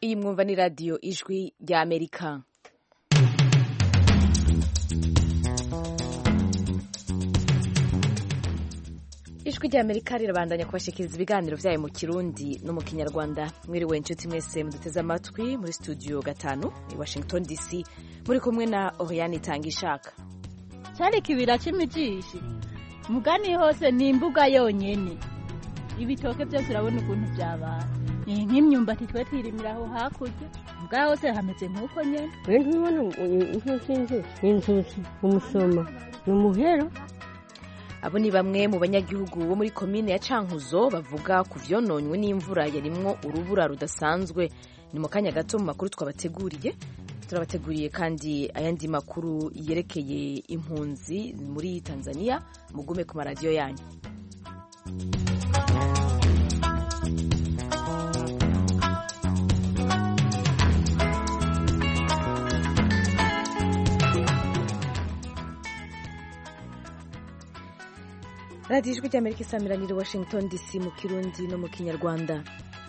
Iyi mwumva ni radiyo ijwi rya Amerika. Ijwi rya Amerika rirabandanya kubashikiriza ibiganiro vyayo mu Kirundi no mu Kinyarwanda. Mwiriwe inshuti mwese muduteze amatwi muri studio 5 i Washington DC, muri kumwe na Oriane Tangishaka. Cyari kibira c'imijishi mugani hose ni imbuga yonyene, ibitoke byose urabona ukuntu byabaye. Nk'imyumbati twe twirimiraho hakurya bwa hose hameze nk'uko nyene. Ntibona inzuzi umusoma n'umuhero. Abo ni bamwe mu banyagihugu bo muri komine ya Cankuzo bavuga ku vyononywe n'imvura yarimwo urubura rudasanzwe. Ni mu kanya gato mu makuru turabateguriye kandi ayandi makuru yerekeye impunzi muri Tanzania. Mugume ku maradiyo yanyu. Radio Ijwi ry'Amerika isamiranira Washington DC mu Kirundi no mu Kinyarwanda.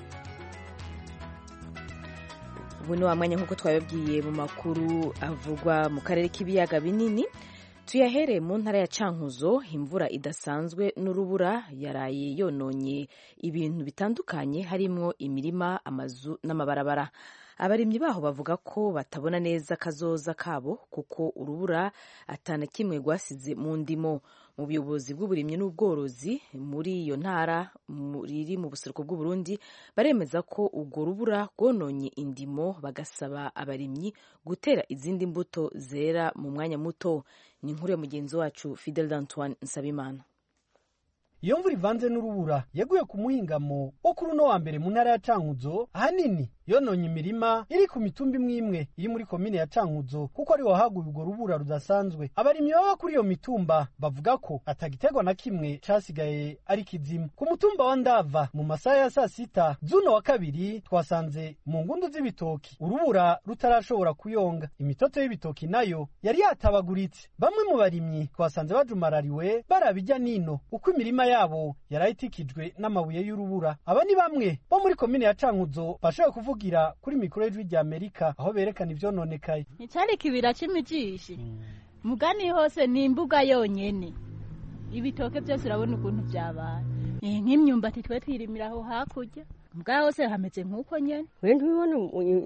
Ubu ni wa mwanya nk'uko twababwiye mu makuru avugwa mu karere k'ibiyaga binini. Tuyahere mu ntara ya Cankuzo, imvura idasanzwe n'urubura yaraye yononye ibintu bitandukanye harimwo imirima, amazu n'amabarabara. Abarimyi baho bavuga ko batabona neza kazoza kabo kuko urubura atana kimwe rwasize mu ndimo. Mu buyobozi bw'uburimyi n'ubworozi muri iyo ntara riri mu buseruko bw'Uburundi baremeza ko urwo rubura rwononye indimo, bagasaba abarimyi gutera izindi mbuto zera mu mwanya muto. Ni inkuru ya mugenzi wacu Fidel Antoine Nsabimana. Iyo mvura ivanze n'urubura yaguye ku muhingamo wo kuri uno wa mbere mu ntara ya Cankuzo, ahanini yononye imirima iri ku mitumba imwe iri muri komine ya Cankuzo kuko ari wahaguye urwo rubura rudasanzwe. Abarimyi baba kuri iyo mitumba bavuga ko atagitegwa na kimwe casigaye ari kizimu. Ku mutumba wa Ndava mu masaha ya saa sita z'uno wa kabiri twasanze mu ngundu z'ibitoki urubura rutarashobora kuyonga, imitoto y'ibitoki nayo yari yatabaguritse. Bamwe mu barimyi twasanze bajumarariwe barabijya nino uko imirima yabo yarayitikijwe n'amabuye y'urubura. Aba ni bamwe bo muri komine ya Cankuzo bashoboye kuvugira kuri mikoro y'Ijwi rya Amerika aho berekana ivyononekaye. Cyari kibira c'imijishi mugani hose ni imbuga yonyene, ibitoke byose urabona ukuntu byabaye. Nk'imyumbati twe twirimiraho hakurya bwa hose hameze nk'uko nyene. Ntibona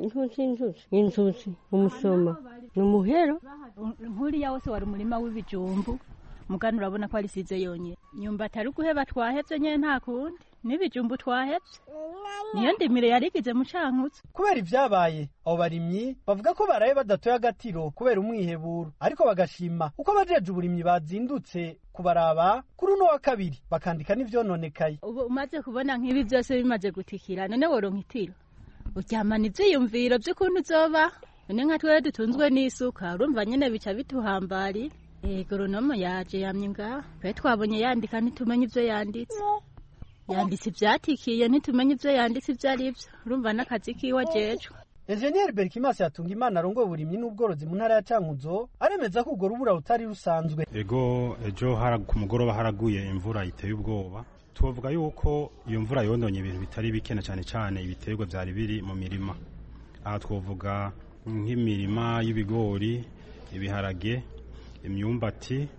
inzuzi umusoma n'umuhero. Nkuriya wose wari umurima w'ibijumbu mugani urabona ko ari size yonyene. Myumbati ari guheba twahevye nyene nta kundi, n'ibijumbu twahevye niyo ndimire yarigize mu Cankuzo. Kubera ivyabaye abo barimyi bavuga ko baraye badatoye agatiro kubera umwiheburo, ariko bagashima uko abajeje uburimyi bazindutse kubaraba kuri uno wa kabiri bakandika n'ivyononekaye. Ubu umaze kubona nk'ibi byose bimaze gutikira, none woronka itiro uryamana ivyiyumviro vy'ukuntu uzoba. None nka twere dutunzwe n'isuka urumva nyene bica bituhambari. Goronome yaje yamye ngaha twe twabonye yandika ntitumenya ivyo yanditse. Yanditse ivyatikiye ntitumenya ivyo yanditse ivyo ari vyo, urumva n'akazi kiwe ajejwe. Engineer Berkimasi Hatungimana arongoye uburimyi n'ubworozi mu ntara ya Cankuzo aremeza ko urwo rubura rutari rusanzwe. Ejo ku mugoroba haraguye imvura iteye ubwoba. Tuvuga yuko iyo mvura yononye ibintu bitari bikena cyane ibiterwa vyari biri mu mirima. Aha twovuga nk'imirima y'ibigori, ibiharage, imyumbati,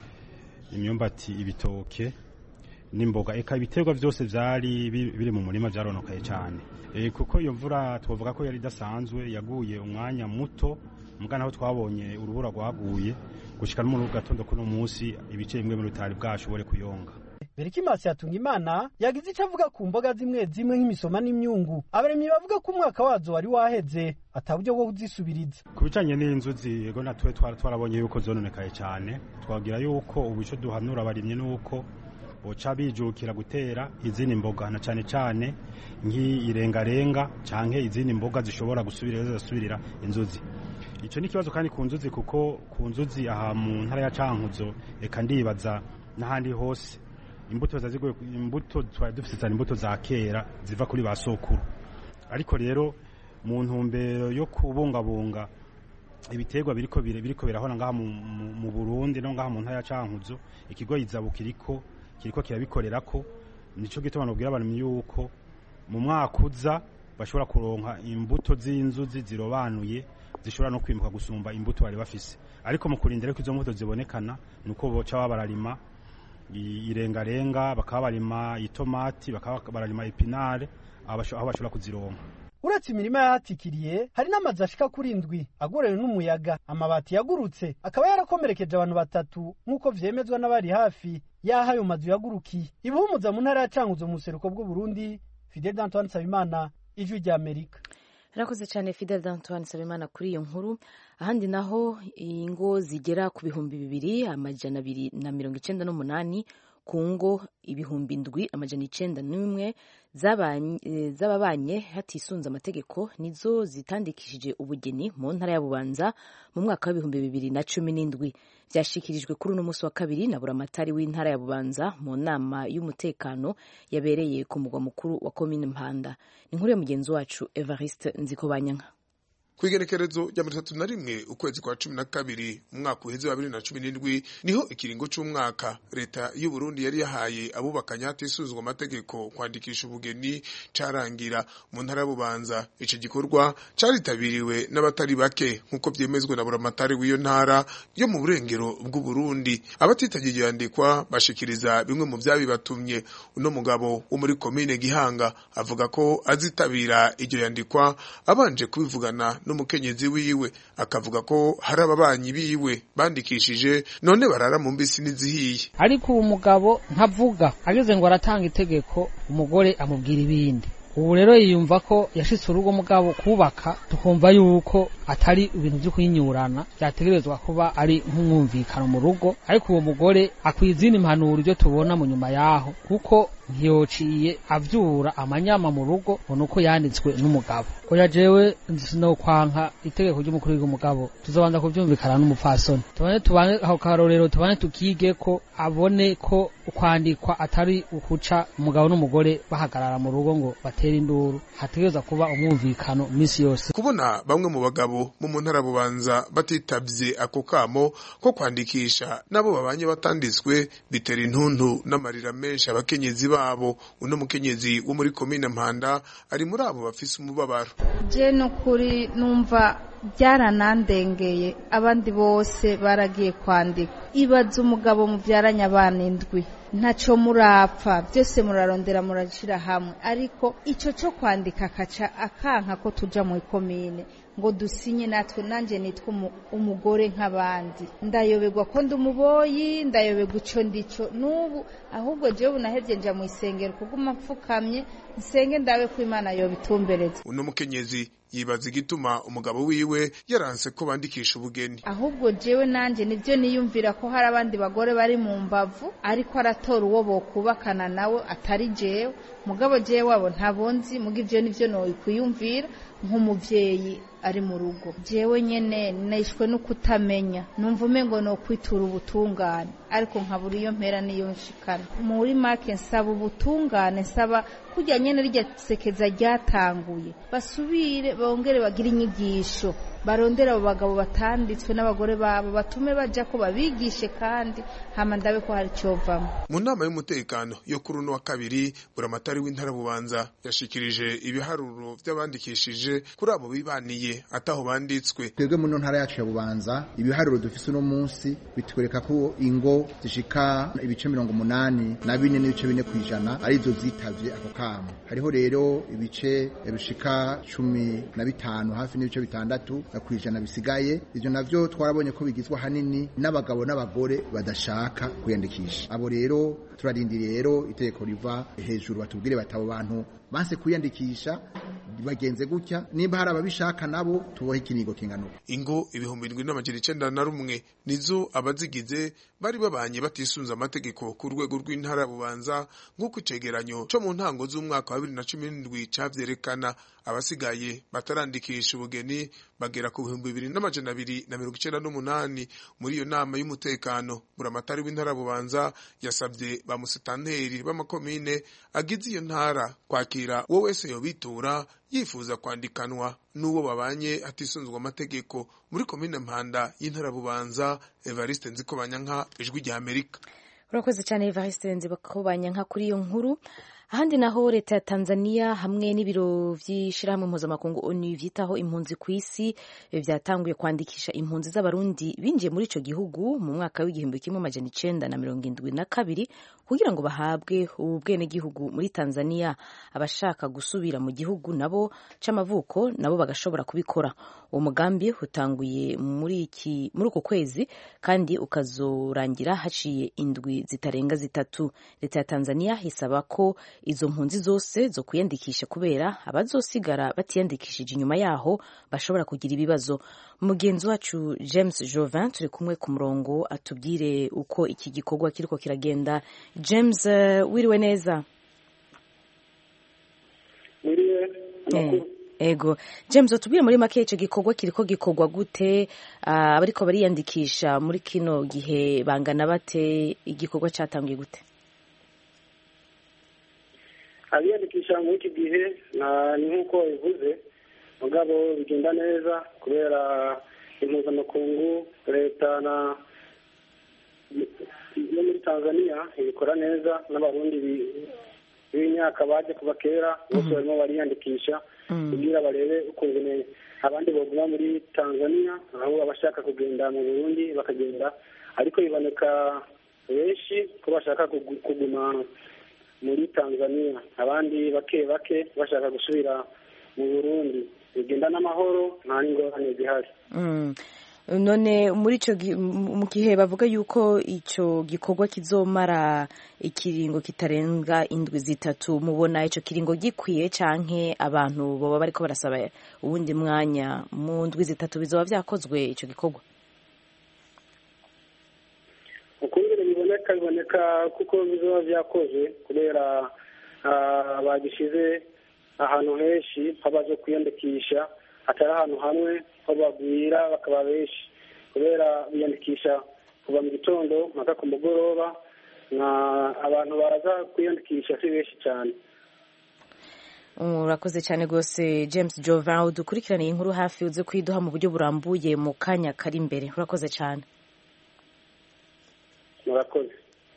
ibitoke n'imboga. Eka ibiterwa byose vyari biri mu murima vyaronokaye cyane. Kuko iyo mvura twovuga ko yari idasanzwe, yaguye umwanya muto mugana aho twabonye urubura rwaguye gushika mu gatondo kuno munsi ibice bimwe mu bitari bwashobore kuyonga. Berkimasi Hatungimana yagize ico avuga ku mboga zimwe nk'imisoma n'imyungu. Abarimyi bavuga ko umwaka wazo wari waheze ataburyo bwo kuzisubiriza. Kubijanye n'inzuzi yego natwe twarabonye yuko zononekaye cyane. Twagira yuko ubico duhanura abarimyi nuko boca bijukira gutera izindi mboga na cyane nk'irengarenga canke izindi mboga zishobora gusubirira inzuzi. Ico ni kibazo kandi ku nzuzi, kuko ku nzuzi aha mu ntara ya Cankuzo eka ndibaza n'ahandi hose imbuto twari dufite imbuto za kera ziva kuri ba sokuru. Ariko rero mu ntumbero yo kubungabunga ibiterwa biriko birahona ngaha mu Burundi no ngaha mu ntara ya Cankuzo, ikigo Izabu kiriko kirabikorerako. Nico gituma nobwira abantu yuko mu mwaka uza bashobora kuronka imbuto z'inzuzi zirobanuye zishobora no kwimuka gusumba imbuto bari bafise. Ariko mu kurindira ko izo mbuto zibonekana nuko boca babararima irengarenga, bakaba barima itomati, bakaba bararima epinare aho bashobora kuzironka. Uretse imirima yahatikiriye hari n'amazu ashika kuri 7 agorewe n'umuyaga, amabati yagurutse akaba yarakomerekeje abantu 3 nk'uko vyemezwa n'abari hafi yaho ayo mazu yagurukiye. Ibuhumuza mu ntara ya Cankuzo mu seruko bw'u Burundi, Fidel Antoine Sabimana, Ijwi rya Amerika. Rakoze cyane Fidel Antoine Sabimana kuri iyo nkuru. Ahandi naho ingo zigera ku 2,298 ku ngo 7,901 z'ababanye hatisunze amategeko nizo zitandikishije ubugeni mu ntara ya Bubanza mu mwaka wa 2017. Byashikirijwe kuri uno munsi wa kabiri na buramatari w'intara ya Bubanza mu nama y'umutekano yabereye ku mugwa mukuru wa komine Mpanda. Ni nkuru ya mugenzi wacu Evariste Nzikobanyanka. Kwigenekerezo rya 31 ukwezi kwa 12 mu mwaka uheze wa 2017 niho ikiringo c'umwaka leta y'u Burundi yari yahaye abubakanya hatisuzwa amategeko kwandikisha ubugeni carangira mu ntara y'Ububanza. Ico gikorwa caritabiriwe n'abatari bake nkuko vyemezwe na buramatari w'iyo ntara yo mu burengero bw'u Burundi. Abatitagiye yandikwa bashikiriza bimwe mu vyabibatumye. Uno mugabo wo muri komine Gihanga avuga ko azitabira iryo yandikwa abanje kubivugana n'umukenyezi wiwe, akavuga ko hari ababanyi biwe bandikishije none barara mu mbisi n'izihiye. Ariko umugabo ntavuga, ageze ngo aratanga itegeko umugore amubwira ibindi. Ubu rero yiyumva ko yashitse urugo mugabo kubaka, tukumva yuko atari ibintu byo kuyinyurana, byategerezwa kuba ari nk'umwumvikano mu rugo. Ariko uwo mugore akwizina impanuro ryo tubona mu nyuma yaho, kuko ntiyociye avyura amanyama mu rugo nuko yanditswe n'umugabo. Ko yajewe no kwanka itegeko ry'umukuru w'umugabo, tuzobanza kuvyumvikana n'umupfasoni. Tubane aho karorero, tubane tukige ko abone ko kwandikwa atari ukuca umugabo n'umugore bahagarara mu rugo ngo batera induru, hategereza kuba umwumvikano misi yose. Kubona bamwe mu bagabo mu ntara Bubanza batitavye ako kamo ko kwandikisha nabo babanye batanditswe bitera intuntu n'amarira menshi abakenyezi babo. Uno mukenyezi wo muri komine Mpanda ari muri abo bafise umubabaro. Je no kuri numva byaranandengeye, abandi bose baragiye kwandika. Ibaza umugabo mubyaranya abana 7 ntaco murapfa, byose murarondera murashira hamwe, ariko ico cyo kwandika akaca akanka ko tuja mu komine ngo dusinye natwe. Nanje nitwa umugore nk'abandi, ndayoberwa ko ndumuboyi, ndayoberwa ico ndico nubu. Ahubwo jewe nahevye nja mu isengero kuguma mfukamye nsenge ndawe ko Imana yobitumbereza. Uno mukenyezi yibaza igituma umugabo wiwe yaranse ko bandikisha ubugeni. Ahubwo jewe nanje nivyo niyumvira ko hari abandi bagore bari mu mbavu, ariko aratora uwo bokubakana nawe atari jewe. Mugabo jewe wabo ntabonzi, mugivyo nivyo no kuyumvira nk'umuvyeyi ari mu rugo. Jewe nyene nishwe no kutamenya, numva umengo no kwitura ubutungane, ariko nkabura iyo mpera niyo nshikana. Muri make nsaba ubutungane, nsaba kujya nyene rya sekeza ryatanguye basubire bongere bagira inyigisho, barondera abo bagabo batanditswe n'abagore babo, batume baja ko babigishe kandi hama ndabe ko hari cyovamo. Mu nama y'umutekano yo kuri uno wa kabiri, buramatari w'intara Bubanza yashikirije ibiharuro by'abandikishije kuri abo bibaniye ataho banditswe. Twebwe mu ntara yacu ya Bubanza ibiharuro dufise uno munsi bitwereka ko ingo zishika ibice 84.4% arizo zitavye ako kamo. Hariho rero ibice bishika 15 hafi n'ibice 6% bisigaye. Ivyo navyo twarabonye ko bigizwe hanini n'abagabo n'abagore badashaka kuyandikisha. Abo rero turarindiriye rero itegeko riva hejuru batubwire batabo bantu banse kuyandikisha bagenze gutya, nimba hari ababishaka nabo tubohe ikinigo kingano. Ingo 7,901 nizo abazigize bari babanye batisunza amategeko ku rwego rw'intara Bubanza, nk'uko icegeranyo cyo mu ntango z'umwaka wa 2017 cavyerekana. Abasigaye batarandikisha ubugeni bagera ku 2,298. Muri iyo nama y'umutekano, buramatari w'intara Bubanza yasabye ba musitanteri b'amakomine agize iyo ntara kwakira uwo wese yobitura yifuza kwandikanwa n'uwo babanye atisunzwe amategeko. Muri komine Mpanda y'intara Bubanza, Evariste Nzikobanyanka, Ijwi rya Amerika. Urakoze cyane Evariste Nzikobanyanka kuri iyo nkuru. ahandi naho leta ya Tanzania hamwe n'ibiro vy'ishirahamwe mpuzamakungu ONU vyitaho impunzi ku isi vyatanguye kwandikisha impunzi z'abarundi binjiye muri ico gihugu mu mwaka w'igihumbi kimwe amajana 1972 kugira ngo bahabwe ubwenegihugu muri Tanzania. Abashaka gusubira mu gihugu nabo c'amavuko nabo bagashobora kubikora. Uwo mugambi utanguye muri uko kwezi kandi ukazorangira haciye indwi zitarenga zitatu. Leta ya Tanzania hisaba ko izo mpunzi zose zo kwiyandikisha kubera abazosigara batiyandikishije inyuma yaho bashobora kugira ibibazo. Mugenzi wacu James Jovin turi kumwe ku murongo atubwire uko iki gikorwa kiriko kiragenda. James, wiriwe neza? Ego. James, utubwire muri make ico gikorwa kiriko gikorwa gute? Abariko bariyandikisha muri kino gihe bangana bate? Igikorwa catangiye gute? Abiyandikisha muri iki gihe ni nk'uko bivuze mugabo bigenda neza kubera impuzamakungu leta na yo muri Tanzania ibikora neza n'abarundi b'imyaka baje kuva kera bose barimo bariyandikisha kugira barebe ukuntu abandi boguma muri Tanzania aho abashaka kugenda mu Burundi bakagenda, ariko biboneka benshi ko bashaka kuguma muri Tanzania, abandi bake bashaka gusubira mu Burundi. Bigenda n'amahoro nta n'ingorane zihari. None muri ico mu gihe bavuga yuko ico gikorwa kizomara ikiringo kitarenga indwi zitatu, mubona ico kiringo gikwiye canke abantu boba bariko barasaba uwundi mwanya? Mu ndwi zitatu bizoba vyakozwe ico gikorwa? Ukungere biboneka kuko bizoba vyakozwe kubera bagishize ahantu henshi habaje kwiyandikisha, atari ahantu hamwe ho bagwira bakaba benshi, kubera biyandikisha kuva mu gitondo mpaka ku mugoroba, abantu baraza kwiyandikisha si benshi cyane. Urakoze cyane rwose James Jovin, udukurikiraniye inkuru hafi uze kwiduha mu buryo burambuye mu kanya kari imbere. Urakoze cyane. Murakoze.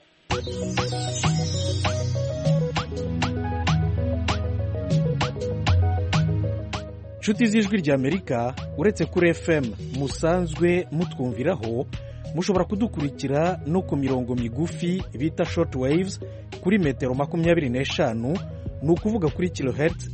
Nshuti z'ijwi ry'Amerika, uretse kuri FM musanzwe mutwumviraho, mushobora kudukurikira no ku mirongo migufi bita short waves kuri metero 25, ni ukuvuga kuri kilohertz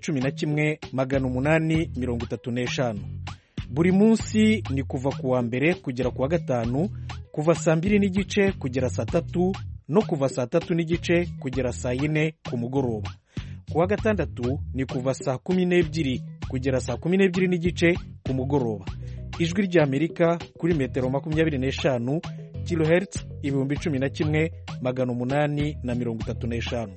11,835. Buri munsi ni kuva ku wa mbere kugera ku wa gatanu, kuva saa 2:30 kugera saa 3 no kuva saa 3:30 kugera saa 4 ku mugoroba. Ku wa gatandatu ni kuva saa 12 kugera saa 12:30 ku mugoroba. Ijwi ry'Amerika kuri metero 25 kilohertz 11,835.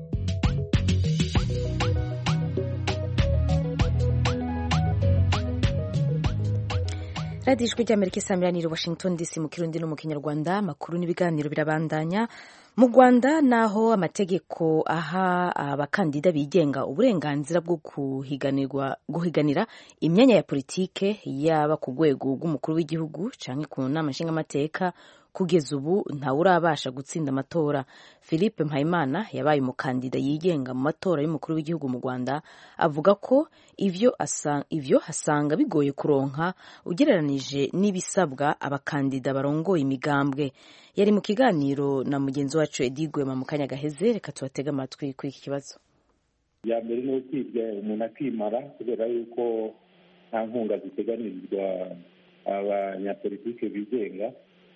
Radio Ijwi ry'Amerika isamiraniye Washington DC mu Kirundi no mu Kinyarwanda. Makuru n'ibiganiro birabandanya. Mu Rwanda naho amategeko aha abakandida bigenga uburenganzira bwo guhiganira imyanya ya politike yaba ku rwego rw'umukuru w'igihugu canke ku nama nshingamateka, kugeza ubu ntawurabasha gutsinda amatora. Philippe Mpayimana yabaye umukandida yigenga mu matora y'umukuru w'igihugu mu Rwanda, avuga ko ivyo asanga bigoye kuronka ugereranije n'ibisabwa abakandida barongoye imigambwe. Yari mu kiganiro na mugenzi wacu Edi Gwema mu kanya gaheze. Reka tubatege amatwi kuri iki kibazo. Ya mbere ni ukwibwa umuntu akimara kubera yuko nta nkunga ziteganirizwa abanyapolitike bigenga,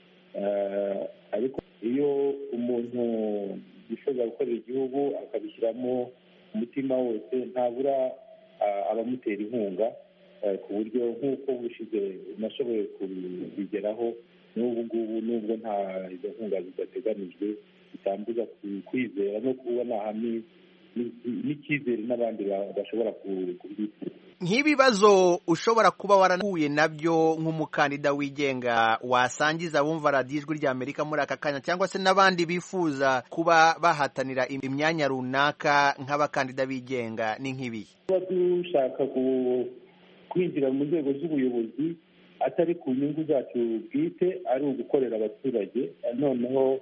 ariko iyo umuntu yifuza gukorera igihugu akabishyiramo umutima wose ntabura abamutera inkunga, ku buryo nk'uko bushize nashoboye kubigeraho n'ubu ngubu nubwo nta izo nkunga zidateganijwe bitambuza kwizera no kubona hamwe n'icyizere n'abandi bashobora kubyifuza. Nk'ibibazo ushobora kuba warahuye nabyo nk'umukandida wigenga wasangiza abumva Radio Ijwi ry'Amerika muri aka kanya, cyangwa se n'abandi bifuza kuba bahatanira imyanya runaka nk'abakandida bigenga, ni nk'ibi? Tuba dushaka kwinjira mu nzego z'ubuyobozi atari ku nyungu zacu bwite, ari ugukorera abaturage, noneho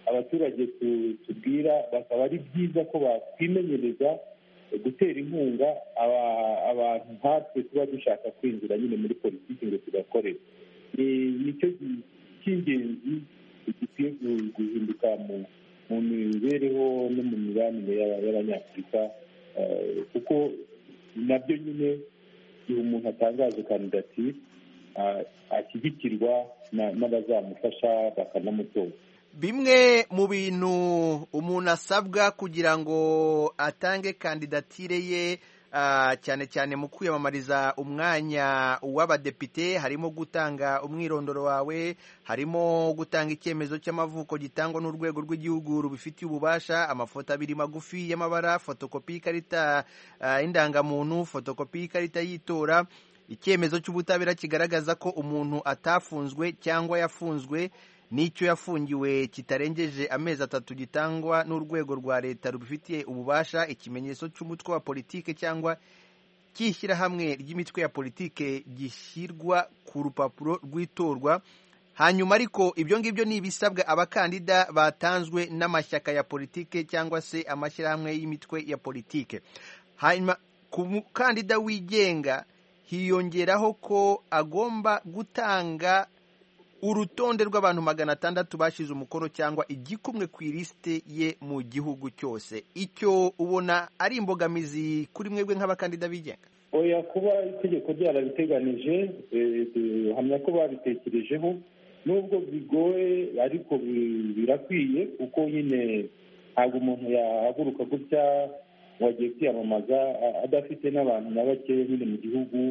abaturage tubwira bakaba ari byiza ko bakwimenyereza gutera inkunga abantu nkatwe tuba dushaka kwinjira nyine muri politiki ngo tugakorere. Nicyo cy'ingenzi gikwiye guhinduka mu mibereho no mu mibanire y'abanyafurika, kuko nabyo nyine igihe umuntu atangaje kandidatire ashyigikirwa n'abazamufasha bakanamutora. Bimwe mu bintu umuntu asabwa kugira ngo atange kandidatire ye cyane cyane mu kwiyamamariza umwanya w'abadepite harimo gutanga umwirondoro wawe, harimo gutanga icyemezo cy'amavuko gitangwa n'urwego rw'igihugu rubifitiye ububasha, amafoto 2 magufi y'amabara, fotokopi y'ikarita y'indangamuntu, fotokopi y'ikarita y'itora, icyemezo cy'ubutabera kigaragaza ko umuntu atafunzwe cyangwa yafunzwe n'icyo yafungiwe kitarengeje amezi 3 gitangwa n'urwego rwa leta rubifitiye ububasha, ikimenyetso cy'umutwe wa politike cyangwa cy'ishyirahamwe ry'imitwe ya politike gishyirwa ku rupapuro rw'itorwa. Hanyuma ariko ibyo ngibyo ni ibisabwa abakandida batanzwe n'amashyaka ya politike cyangwa se amashyirahamwe y'imitwe ya politike. Hanyuma ku mukandida wigenga hiyongeraho ko agomba gutanga urutonde rw'abantu 600 bashize umukono cyangwa igikumwe ku ilisite ye mu gihugu cyose. Icyo ubona ari imbogamizi kuri mwebwe nk'abakandida bigenga? Oya, kuba itegeko ryarabiteganije, hamya ko babitekerejeho, nubwo bigoye ariko birakwiye, kuko nyine ntabwo umuntu yahaguruka gutya wagiye kwiyamamaza adafite n'abantu na bake nyine mu gihugu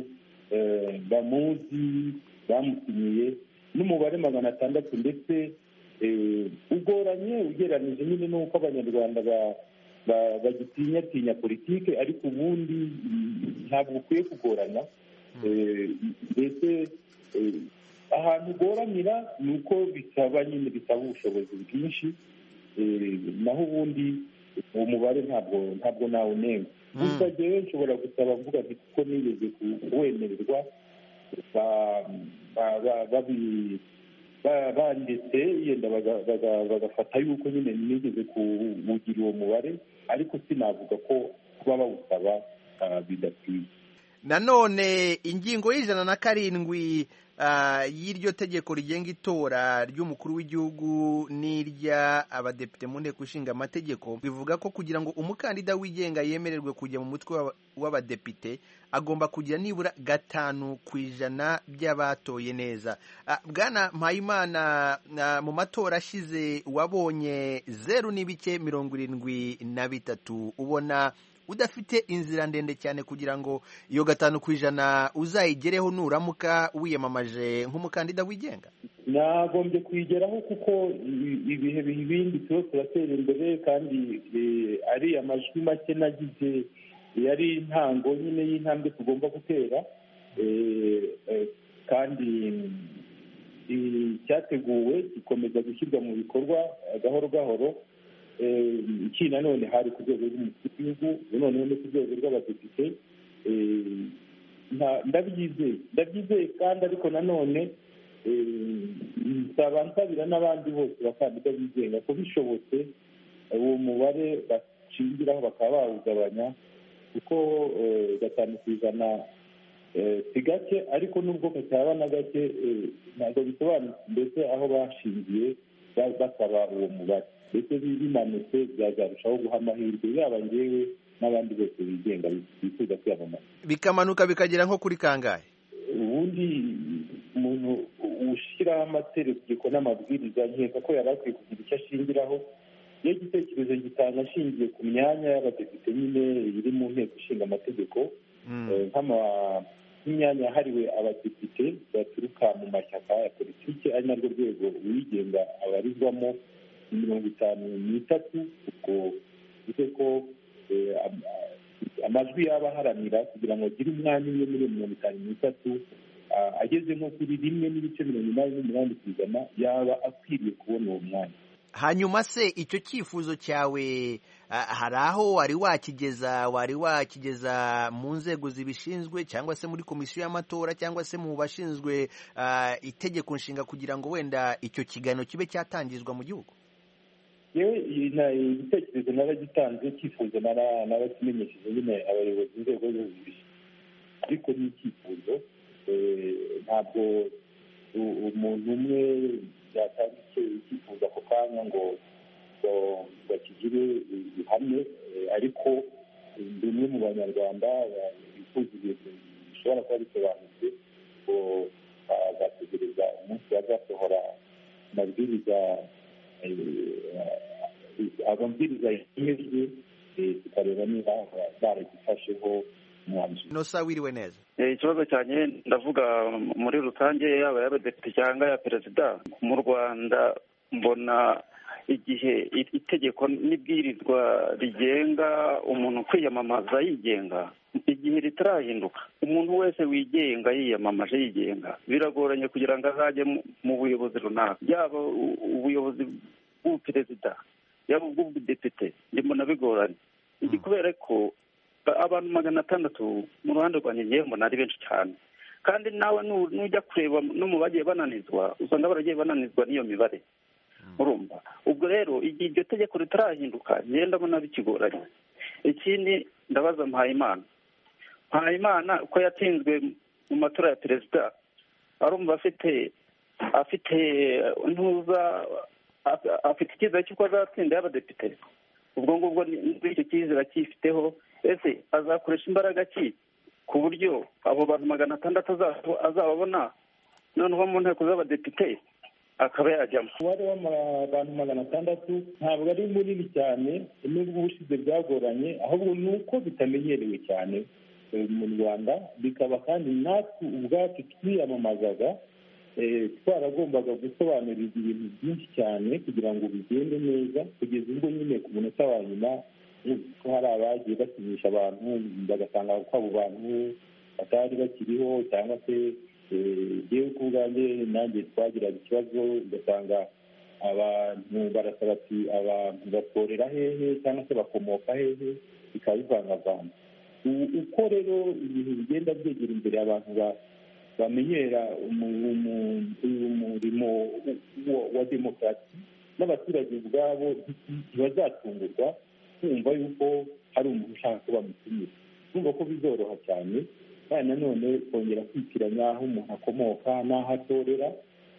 bamuzi bamusinyiye n'umubare 600, ndetse ugoranye ugereranije nyine n'uko abanyarwanda bagitinya politike, ariko ubundi ntabwo ukwiye kugorana. Ndetse ahantu ugoranira ni uko bisaba ubushobozi bwinshi, naho ubundi uwo mubare ntabwo nawunenga. Gusa jewe nshobora gusaba mvuga nti kuko nigeze kuwemererwa banditse yenda bagafata yuko nyine nigeze kuwugira uwo mubare, ariko sinavuga ko kuba bawusaba bidakwiye. Nanone ingingo y'107 y'iryo tegeko rigenga itora ry'umukuru w'igihugu n'irya abadepite mu nteko ishinga amategeko bivuga ko kugira ngo umukandida wigenga yemererwe kujya mu mutwe w'abadepite agomba kugira nibura 5% by'abatoye neza. Bwana Mpayimana, mu matora ashize wabonye 0.73, ubona udafite inzira ndende cyane kugira ngo iyo 5% uzayigereho nuramuka wiyamamaje nk'umukandida wigenga? Nagombye kuyigeraho kuko ibihe bibindi byose turatera imbere, kandi ari amajwi make nagize yari intango nyine y'intambwe tugomba gutera, kandi cyateguwe gikomeza gushyirwa mu bikorwa gahoro gahoro. Iki nanone hari ku rwego rw'umukuru w'igihugu, noneho no ku rwego rw'abadepite. Ndabyizeye kandi ariko nanone nsabira n'abandi bose bakandida bigenga ko bishobotse uwo mubare bashingiraho bakaba bawugabanya, kuko 5% si gake, ariko nubwo kataba na gake ntabwo bisobanutse mbese aho bashingiye basaba uwo mubare. Ndetse bimanutse byazarushaho guha amahirwe yaba ngewe n'abandi bose bigenga bifuza kwiyamamaza. Bikamanuka bikagera nko kuri kangahe? Ubundi umuntu ushyiraho amategeko n'amabwiriza nkeka ko yari akwiye kugira icyo ashingiraho. Iyo igitekerezo gitanga ashingiye ku myanya y'abadepite nyine iri mu nteko ishinga amategeko, nk'imyanya yahariwe abadepite baturuka mu mashyaka ya politiki, ari narwo rwego uwigenga abarizwamo 53, ubwo bivuze ko amajwi yaba aharanira kugira ngo agire umwanya umwe muri 53 ageze nko kuri 1.88% yaba akwiriye kubona uwo mwanya. Hanyuma se icyo cyifuzo cyawe hari aho wari wakigeza mu nzego zibishinzwe cyangwa se muri komisiyo y'amatora cyangwa se mu bashinzwe itegeko nshinga kugira ngo wenda icyo kiganiro kibe cyatangizwa mu gihugu? yewe igitekerezo naragitanze cyifuzo narakimenyesheje nyine abayobozi b'inzego z'ubuzima, ariko ni icyifuzo, ntabwo umuntu umwe yatanga icyifuzo ako kanya ngo bakigire ihame, ariko bimwe mu banyarwanda bifuza ibintu bishobora kuba bisobanutse ngo bazategereza umunsi bazasohora amabwiriza yemejwe, tukareba niba baragifasheho umwanzuro. Nosa wiriwe neza. Ikibazo cyanjye ndavuga muri rusange, yaba y'abadepite cyangwa ya perezida. Mu Rwanda mbona igihe itegeko n'ibwirizwa rigenga umuntu kwiyamamaza yigenga, igihe ritarahinduka, umuntu wese wigenga yiyamamaje yigenga, biragoranye kugira ngo azajye mu buyobozi runaka, yaba ubuyobozi bw'ubuperezida yaba ubw'ubudepite, mbona bigoranye. Iki kubera ko abantu 600 mu ruhande rwanjye ngewe mbona ari benshi cyane, kandi nawe nujya kureba no mu bagiye bananizwa usanga baragiye bananizwa n'iyo mibare. Urumva, ubwo rero igihe iryo tegeko ritarahinduka ngewe ndabona bikigoranye. Ikindi ndabaza Mpayimana ko yatsinzwe mu matora ya perezida, arumva afite icyizere cy'uko azatsinda y'abadepite. Ubwo ngubwo icyo cyizere akifiteho, ese azakoresha imbaraga ki ku buryo abo bantu 600 azababona noneho mu nteko z'abadepite akaba yajyamo? Umubare w'abantu 600 ntabwo ari munini cyane, nubwo ubushize byagoranye, ahubwo ni uko bitamenyerewe cyane mu Rwanda, bikaba kandi natwe ubwacu twiyamamazaga twaragombaga gusobanurirwa ibintu byinshi cyane kugira ngo bigende neza, kugeza ubwo nyine ku munota wa nyuma ko hari abagiye basinyisha abantu bagasanga ko abo bantu batari bakiriho, cyangwa se yewe ku bwanjye nanjye twagiraga ikibazo, ugasanga abantu barasaba ati abantu batorera hehe cyangwa se bakomoka hehe, bikaba bivangavanga. Uko rero ibintu bigenda byegera imbere, abantu bamenyera umurimo wa demokarasi, n'abaturage ubwabo ntibazatungurwa kumva yuko hari umuntu ushaka ko bamutumira. Kumva ko bizoroha cyane, kandi nanone kongera kwitiranya aho umuntu akomoka n'aho atorera,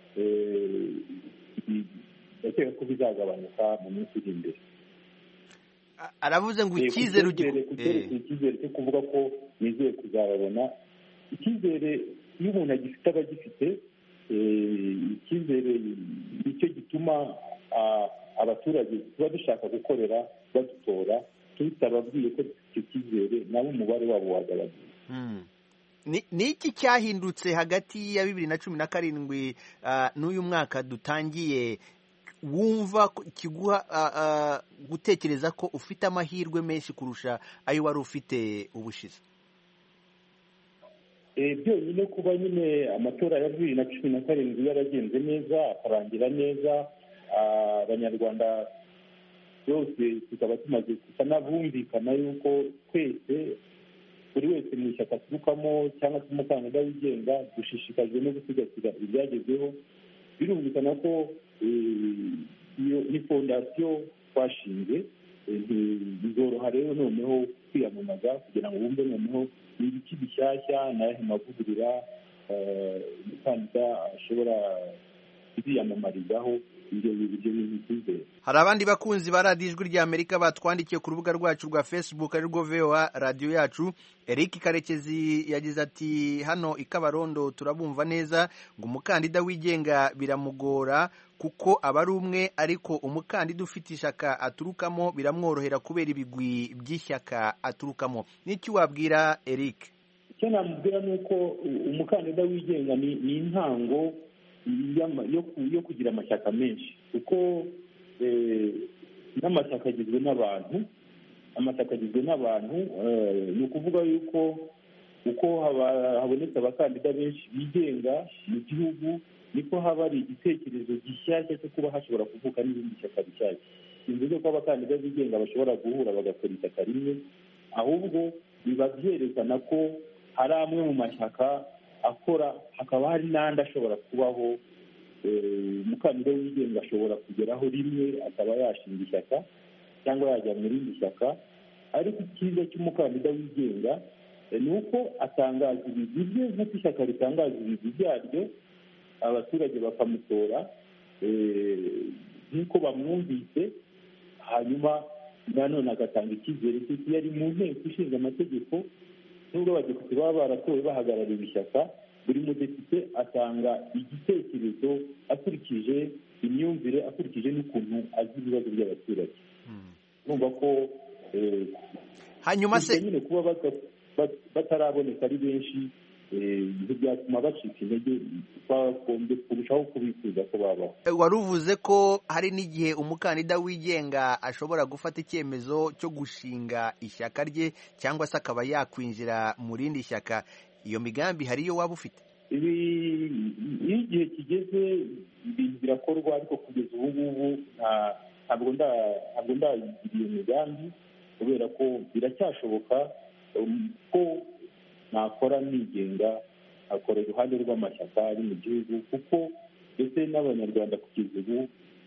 ndakeka ko bizagabanuka mu minsi iri imbere. Aravuze ngo icyizere cyo kuvuga ko nizeye kuzababona. Icyizere iyo umuntu agifite aba agifite, icyizere nicyo gituma abaturage tuba dushaka gukorera badutora, tutababwiye ko icyo cyizere nabo umubare wabo wagabanuka. Ni iki cyahindutse hagati ya 2017 n'uyu mwaka dutangiye wumva kiguha gutekereza ko ufite amahirwe menshi kurusha ayo wari ufite ubushize? Byonyine kuba nyine amatora ya 2017 yaragenze neza, akarangira neza, abanyarwanda bose tukaba tumaze gusa n'abumvikana yuko twese, buri wese mu ishyaka aturukamo cyangwa se umukandida wigenga, dushishikajwe no gusigasira ibyagezweho. Birumvikana ko iyo ni fondasiyo twashinze, bizoroha rero noneho kwiyamamaza kugira ngo bumve noneho ni ibiki bishyashya n'ayahe mavugurura umukandida ashobora kwiyamamarizaho. Hari abandi bakunzi ba radiyo ijwi rya Amerika batwandikiye ku rubuga rwacu rwa Facebook ari rwo VOA radiyo yacu. Eric Karekezi yagize ati hano i Kabarondo turabumva neza, ngo umukandida wigenga biramugora kuko aba ari umwe, ariko umukandida ufite ishyaka aturukamo biramworohera kubera ibigwi by'ishyaka aturukamo. N'iki wabwira Eric? Icyo namubwira ni uko umukandida wigenga ni intango yo kugira amashyaka menshi, kuko n'amashyaka agizwe n'abantu. Ni ukuvuga yuko uko habonetse abakandida benshi bigenga mu gihugu, niko haba ari igitekerezo gishyashya cyo kuba hashobora kuvuka n'ibindi shyaka bishyashya. Simvuze ko abakandida bigenga bashobora guhura bagakora ishyaka rimwe, ahubwo biba byerekana ko hari amwe mu mashyaka akora, hakaba hari n'andi ashobora kubaho umukandida wigenga ashobora kugeraho rimwe akaba yashinga ishyaka cyangwa yajya mu rindi shyaka, ariko icyiza cy'umukandida wigenga ni uko atangaza ibigwi bye nk'uko ishyaka ritangaza ibigwi byaryo, abaturage bakamutora nk'uko bamwumvise, hanyuma nanone agatanga icyizere cy'uko iyo ari mu nteko ishinga amategeko, nubwo abadepite baba baratowe bahagarariye ishyaka, buri mudepite atanga igitekerezo akurikije imyumvire, akurikije n'ukuntu azi ibibazo by'abaturage. Urumva ko hanyuma se nyine kuba bataraboneka ari benshi byatuma bacika intege, twagombye kurushaho kubifuza ko babaho. wari uvuze ko hari n'igihe umukandida wigenga ashobora gufata icyemezo cyo gushinga ishyaka rye cyangwa se akaba yakwinjira mu rindi shyaka. Iyo migambi hari iyo waba ufite? Iyo igihe kigeze ibintu birakorwa, ariko kugeza ubu ngubu ntabwo ndayigira iyo migambi, kubera ko biracyashoboka ko nakora nigenga, akora iruhande rw'amashyaka ari mu gihugu, kuko ndetse n'abanyarwanda kugeza ubu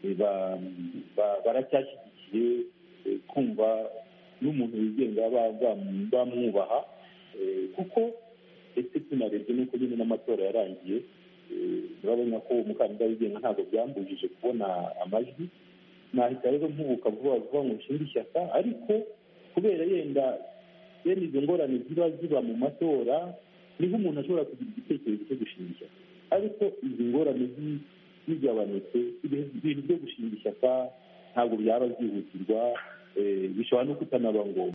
baracyashyigikiye kumva n'umuntu wigenga bamwubaha, kuko ndetse tunarebye n'uko nyine n'amatora yarangiye, urabona ko umukandida wigenga ntabwo byambujije kubona amajwi. Nahita rero mpubuka vuba vuba ngo nshinge ishyaka, ariko kubera yenda bene izo ngorane ziba mu matora, niho umuntu ashobora kugira igitekerezo cyo gushinga ishyaka, ariko izi ngorane zigabanutse, ibintu byo gushinga ishyaka ntabwo byaba byihutirwa, bishobora no kutanaba ngombwa.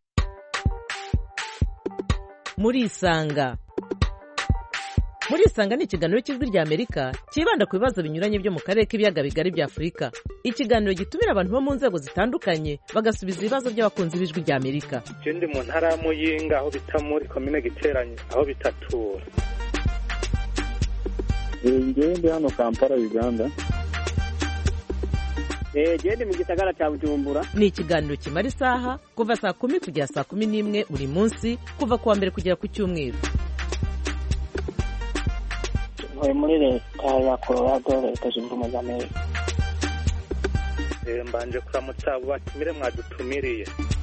Murisanga ni ikiganiro cy'Ijwi ry'Amerika cyibanda ku bibazo binyuranye byo mu karere k'ibiyaga bigari bya Afurika. Ikiganiro gitumira abantu bo mu nzego zitandukanye bagasubiza ibibazo by'abakunzi b'Ijwi ry'Amerika. Je ndi mu ntara ya Muyinga, aho bita muri komine Giteranye, aho bitatura. Ndi hano Kampala, Uganda. Ndi mu gisagara cya Bujumbura. Ni ikiganiro kimara isaha kuva saa 10 kugera saa 11 buri munsi, kuva kuwa mbere kugera ku cyumweru. Muri leta ya Colorado, leta zunze ubumwe za Amerika. Mbanje kuramutsa abo batumire mwadutumiriye.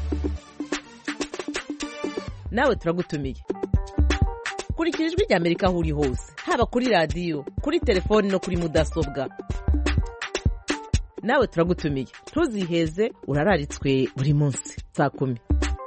Nawe turagutumiye. Kurikira Ijwi ry'Amerika aho uri hose, haba kuri radiyo, kuri telefoni no kuri mudasobwa. Nawe turagutumiye, ntuziheze, urararitswe buri munsi saa 10.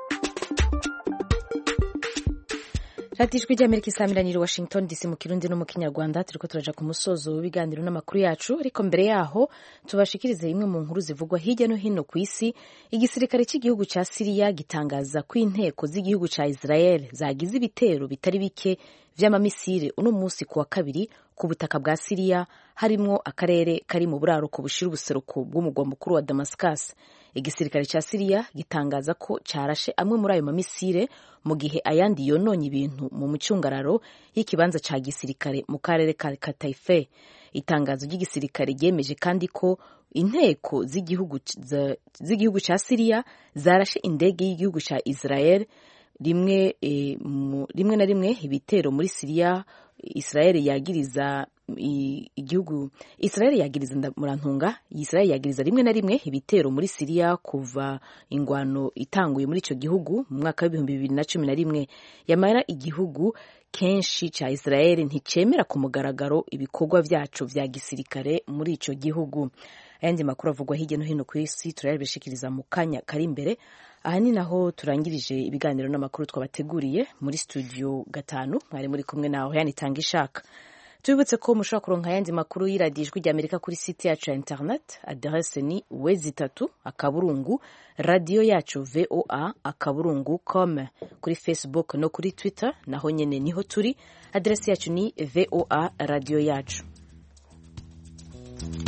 Ijwi ry'Amerika isamiranyiri Washington DC mu Kirundi no mu Kinyarwanda. Turiko turaja ku musozo w'ibiganiro n'amakuru yacu, ariko mbere yaho tubashikirize imwe mu nkuru zivugwa hirya no hino ku isi. Igisirikare cy'igihugu ca Syria gitangaza ko inteko z'igihugu ca Israel zagize ibitero bitari bike vy'amamisire uno munsi kuwa kabiri ku butaka bwa Syria, harimwo akarere kari mu buraruko bushira ubuseruko bw'umugwa mukuru wa Damascus. Igisirikare ca Syria gitangaza ko carashe amwe muri ayo mamisire, mu gihe ayandi yononye ibintu mu mucungararo y'ikibanza ca gisirikare mu karere ka Kataife. Itangazo ry'igisirikare ryemeje kandi ko inteko z'igihugu ca Syria zarashe indege y'igihugu ca Israel rimwe na rimwe ibitero muri Syria. Israel yagiriza rimwe na rimwe ibitero muri Syria kuva ingwano itanguye muri ico gihugu mu mwaka wa 2011. Yamara igihugu kenshi ca Israel nticemera ku mugaragaro ibikorwa vyacu vya gisirikare muri ico gihugu. Ayandi makuru avugwa hirya no hino ku isi turayabishikiriza mu kanya kari imbere. Aha ni naho turangirije ibiganiro n'amakuru twabateguriye. Muri studio 5 mwari muri kumwe naho yanitanga ishaka. Tubibutse ko mushobora kuronka ayandi makuru y'iradiyo Ijwi ry'Amerika kuri site yacu ya internet. Adresse ni wezi3 radio yacu voa.com. Kuri Facebook no kuri Twitter naho nyene niho turi. Adresse yacu ni voa radio yacu.